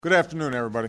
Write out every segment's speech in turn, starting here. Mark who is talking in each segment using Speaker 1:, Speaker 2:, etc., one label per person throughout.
Speaker 1: Good afternoon, everybody.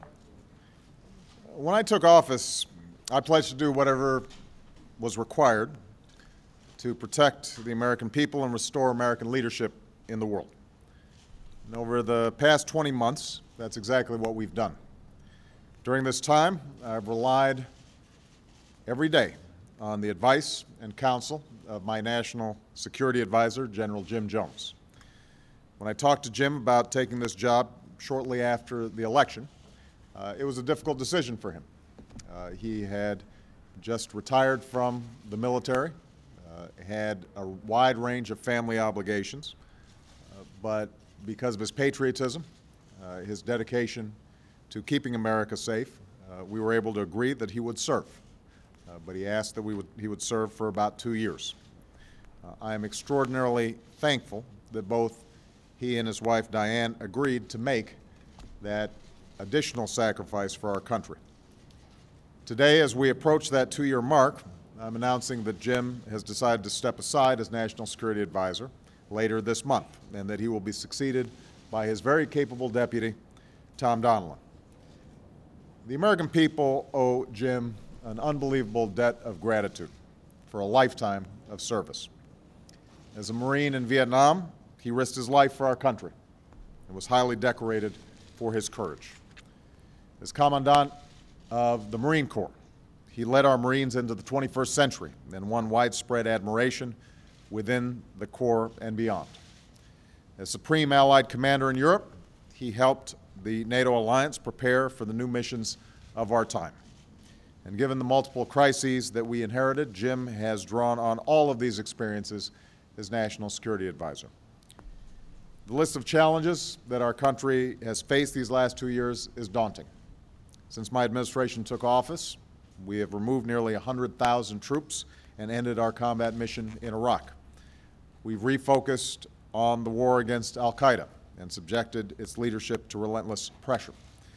Speaker 1: When I took office, I pledged to do whatever was required to protect the American people and restore American leadership in the world. And over the past 20 months, that's exactly what we've done. During this time, I've relied every day on the advice and counsel of my National Security Advisor, General Jim Jones. When I talked to Jim about taking this job shortly after the election, it was a difficult decision for him. He had just retired from the military, had a wide range of family obligations, but because of his patriotism, his dedication to keeping America safe, we were able to agree that he would serve. But he asked that he would serve for about 2 years. I am extraordinarily thankful that both he and his wife Diane agreed to make that additional sacrifice for our country. Today, as we approach that 2-year mark, I'm announcing that Jim has decided to step aside as National Security Advisor later this month, and that he will be succeeded by his very capable deputy, Tom Donilon. The American people owe Jim an unbelievable debt of gratitude for a lifetime of service. As a Marine in Vietnam, he risked his life for our country and was highly decorated for his courage. As Commandant of the Marine Corps, he led our Marines into the 21st century and won widespread admiration within the Corps and beyond. As Supreme Allied Commander in Europe, he helped the NATO alliance prepare for the new missions of our time. And given the multiple crises that we inherited, Jim has drawn on all of these experiences as National Security Advisor. The list of challenges that our country has faced these last 2 years is daunting. Since my administration took office, we have removed nearly 100,000 troops and ended our combat mission in Iraq. We've refocused on the war against al-Qaeda and subjected its leadership to relentless pressure.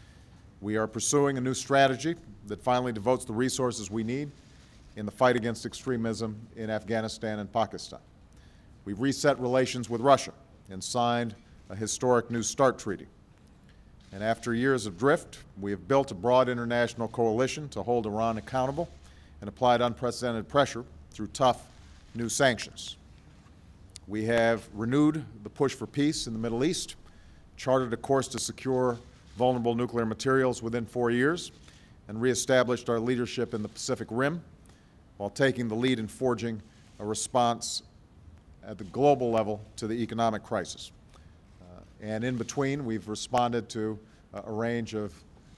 Speaker 1: We are pursuing a new strategy that finally devotes the resources we need in the fight against extremism in Afghanistan and Pakistan. We've reset relations with Russia and signed a historic New START treaty. And after years of drift, we have built a broad international coalition to hold Iran accountable and applied unprecedented pressure through tough new sanctions. We have renewed the push for peace in the Middle East, charted a course to secure vulnerable nuclear materials within 4 years, and reestablished our leadership in the Pacific Rim while taking the lead in forging a response at the global level to the economic crisis. And in between, we've responded to a range of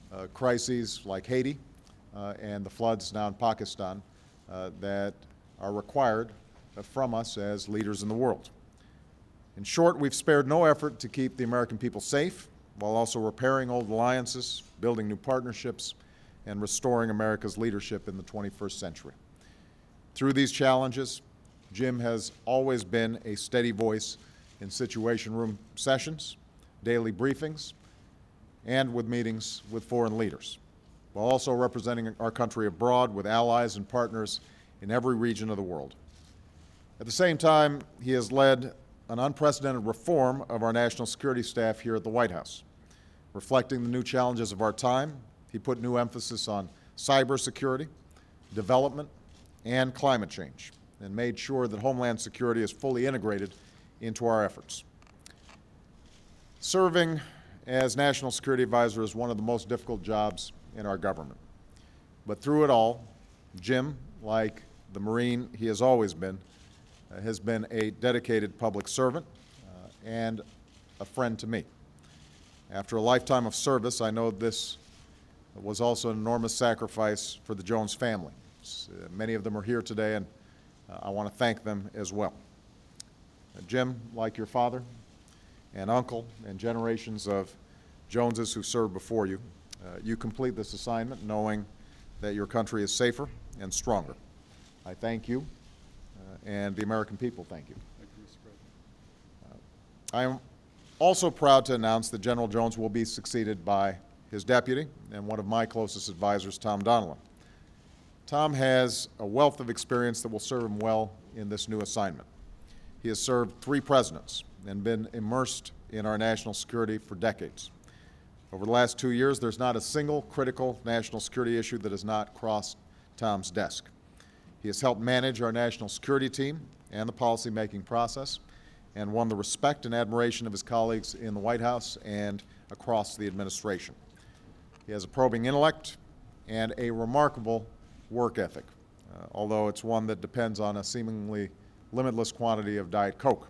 Speaker 1: crises like Haiti and the floods now in Pakistan that are required from us as leaders in the world. In short, we've spared no effort to keep the American people safe while also repairing old alliances, building new partnerships, and restoring America's leadership in the 21st century. Through these challenges, Jim has always been a steady voice in Situation Room sessions, daily briefings, and with meetings with foreign leaders, while also representing our country abroad with allies and partners in every region of the world. At the same time, he has led an unprecedented reform of our national security staff here at the White House. Reflecting the new challenges of our time, he put new emphasis on cybersecurity, development, and climate change, and made sure that Homeland Security is fully integrated into our efforts. Serving as National Security Advisor is one of the most difficult jobs in our government. But through it all, Jim, like the Marine he has always been, has been a dedicated public servant and a friend to me. After a lifetime of service, I know this was also an enormous sacrifice for the Jones family. Many of them are here today, and I want to thank them as well. Jim, like your father and uncle and generations of Joneses who served before you, you complete this assignment knowing that your country is safer and stronger. I thank you, and the American people thank you.
Speaker 2: Thank you, Mr. President.
Speaker 1: I am also proud to announce that General Jones will be succeeded by his deputy and one of my closest advisors, Tom Donilon. Tom has a wealth of experience that will serve him well in this new assignment. He has served 3 presidents and been immersed in our national security for decades. Over the last 2 years, there's not a single critical national security issue that has not crossed Tom's desk. He has helped manage our national security team and the policy-making process, and won the respect and admiration of his colleagues in the White House and across the administration. He has a probing intellect and a remarkable work ethic, although it's one that depends on a seemingly limitless quantity of Diet Coke.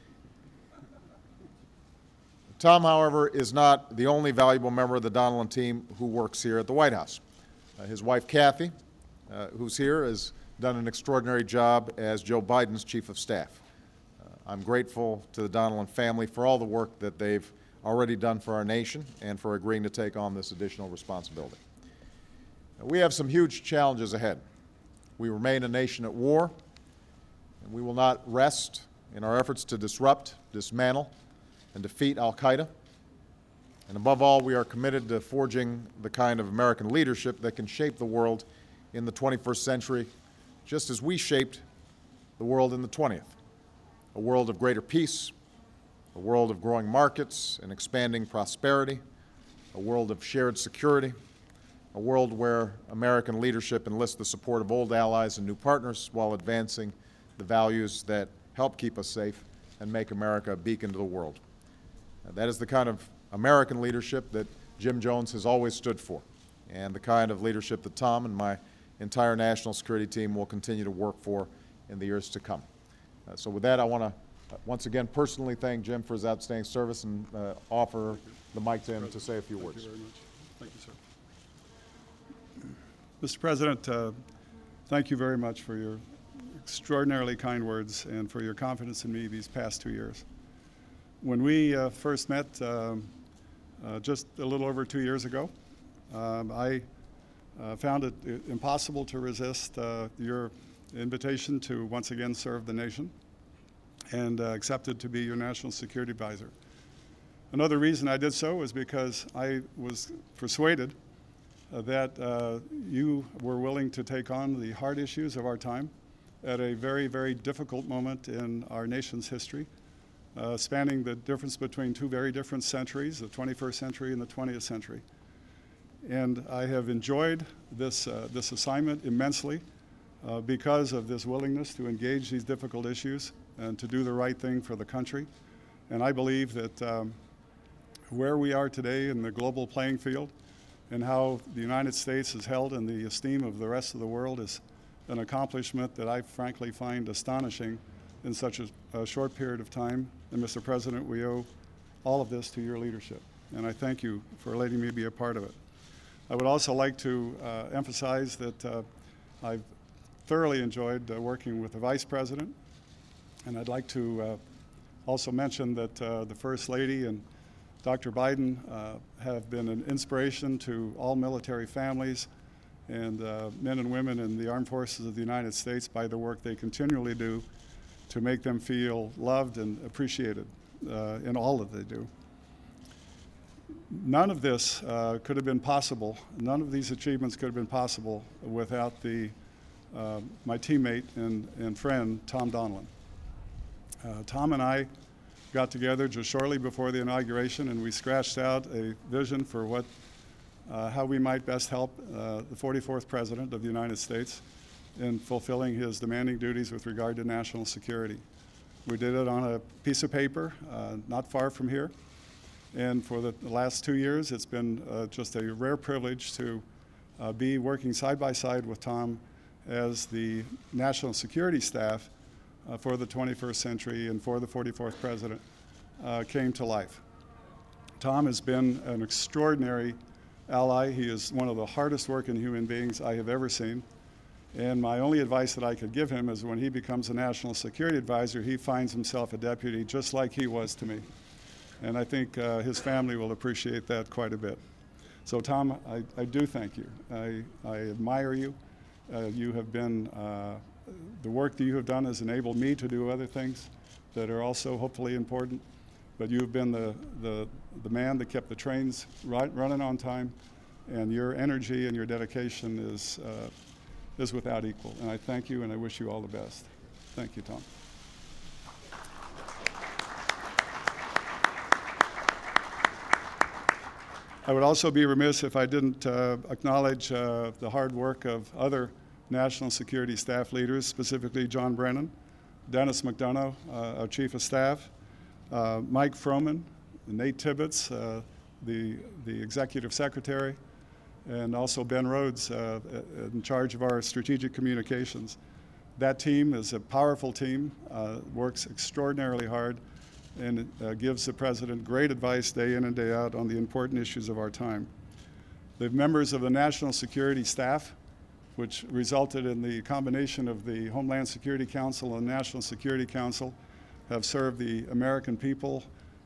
Speaker 1: Tom, however, is not the only valuable member of the Donilon team who works here at the White House. His wife, Kathy, who's here, has done an extraordinary job as Joe Biden's Chief of Staff. I'm grateful to the Donilon family for all the work that they've already done for our nation and for agreeing to take on this additional responsibility. We have some huge challenges ahead. We remain a nation at war, and we will not rest in our efforts to disrupt, dismantle, and defeat al-Qaeda. And above all, we are committed to forging the kind of American leadership that can shape the world in the 21st century, just as we shaped the world in the 20th. A world of greater peace, a world of growing markets and expanding prosperity, a world of shared security, a world where American leadership enlists the support of old allies and new partners while advancing the values that help keep us safe and make America a beacon to the world. That is the kind of American leadership that Jim Jones has always stood for, and the kind of leadership that Tom and my entire national security team will continue to work for in the years to come. So with that, I want to once again personally thank Jim for his outstanding service and offer the mic to him to say a few words.
Speaker 2: Thank you very much. Thank you, sir. Mr. President, thank you very much for your extraordinarily kind words and for your confidence in me these past 2 years. When we first met just a little over 2 years ago, I found it impossible to resist your invitation to once again serve the nation, and accepted to be your national security advisor. Another reason I did so was because I was persuaded that you were willing to take on the hard issues of our time at a very, very difficult moment in our nation's history, spanning the difference between two very different centuries, the 21st century and the 20th century. And I have enjoyed this assignment immensely because of this willingness to engage these difficult issues and to do the right thing for the country. And I believe that where we are today in the global playing field and how the United States is held in the esteem of the rest of the world is an accomplishment that I frankly find astonishing in such a short period of time. And Mr. President, we owe all of this to your leadership. And I thank you for letting me be a part of it. I would also like to emphasize that I've thoroughly enjoyed working with the Vice President. And I'd like to also mention that the First Lady and Dr. Biden have been an inspiration to all military families and men and women in the armed forces of the United States by the work they continually do to make them feel loved and appreciated in all that they do. None of this could have been possible, none of these achievements could have been possible without my teammate and friend, Tom Donilon. Tom and I got together just shortly before the inauguration, and we scratched out a vision for how we might best help the 44th President of the United States in fulfilling his demanding duties with regard to national security. We did it on a piece of paper not far from here, and for the last 2 years, it's been just a rare privilege to be working side by side with Tom as the national security staff for the 21st century and for the 44th President came to life. Tom has been an extraordinary ally. He is one of the hardest working human beings I have ever seen. And my only advice that I could give him is when he becomes a national security advisor, he finds himself a deputy just like he was to me. And I think his family will appreciate that quite a bit. So Tom, I do thank you. I admire you. You have been the work that you have done has enabled me to do other things that are also hopefully important, but you've been the man that kept the trains running on time, and your energy and your dedication is without equal. And I thank you, and I wish you all the best. Thank you, Tom. I would also be remiss if I didn't acknowledge the hard work of other national security staff leaders, specifically John Brennan, Dennis McDonough, our Chief of Staff, Mike Froman, Nate Tibbetts, the Executive Secretary, and also Ben Rhodes in charge of our strategic communications. That team is a powerful team, works extraordinarily hard, and gives the President great advice day in and day out on the important issues of our time. The members of the National Security Staff, which resulted in the combination of the Homeland Security Council and National Security Council, have served the American people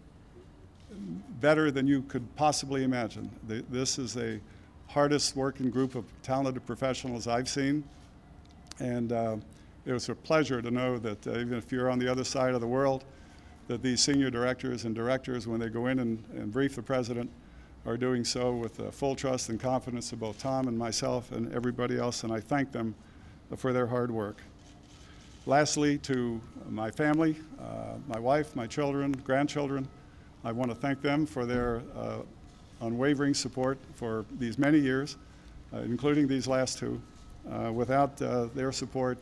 Speaker 2: better than you could possibly imagine. This is the hardest working group of talented professionals I've seen, and it was a pleasure to know that even if you're on the other side of the world, that these senior directors and directors, when they go in and brief the President, are doing so with full trust and confidence of both Tom and myself and everybody else, and I thank them for their hard work. Lastly, to my family, my wife, my children, grandchildren, I want to thank them for their unwavering support for these many years, including these last two. Without their support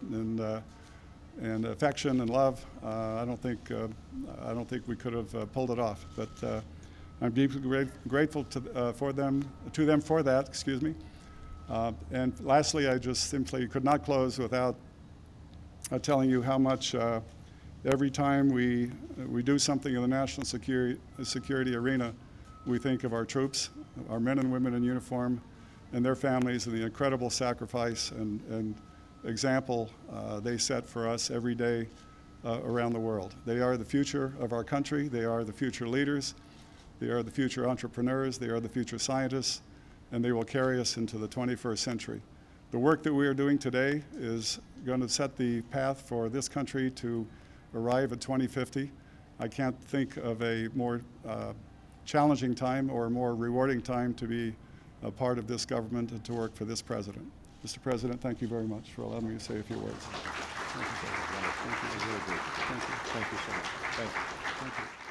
Speaker 2: and affection and love, I don't think we could have pulled it off. But I'm deeply grateful to them for that. Excuse me. And lastly, I just simply could not close without telling you how much every time we do something in the national security arena, we think of our troops, our men and women in uniform, and their families, and the incredible sacrifice and example they set for us every day around the world. They are the future of our country. They are the future leaders. They are the future entrepreneurs. They are the future scientists, and they will carry us into the 21st century. The work that we are doing today is going to set the path for this country to arrive at 2050. I can't think of a more challenging time or a more rewarding time to be a part of this government and to work for this President. Mr. President, thank you very much for allowing me to say a few words.
Speaker 1: Thank you. Thank you. Thank you. Thank you so much. Thank you. Thank you.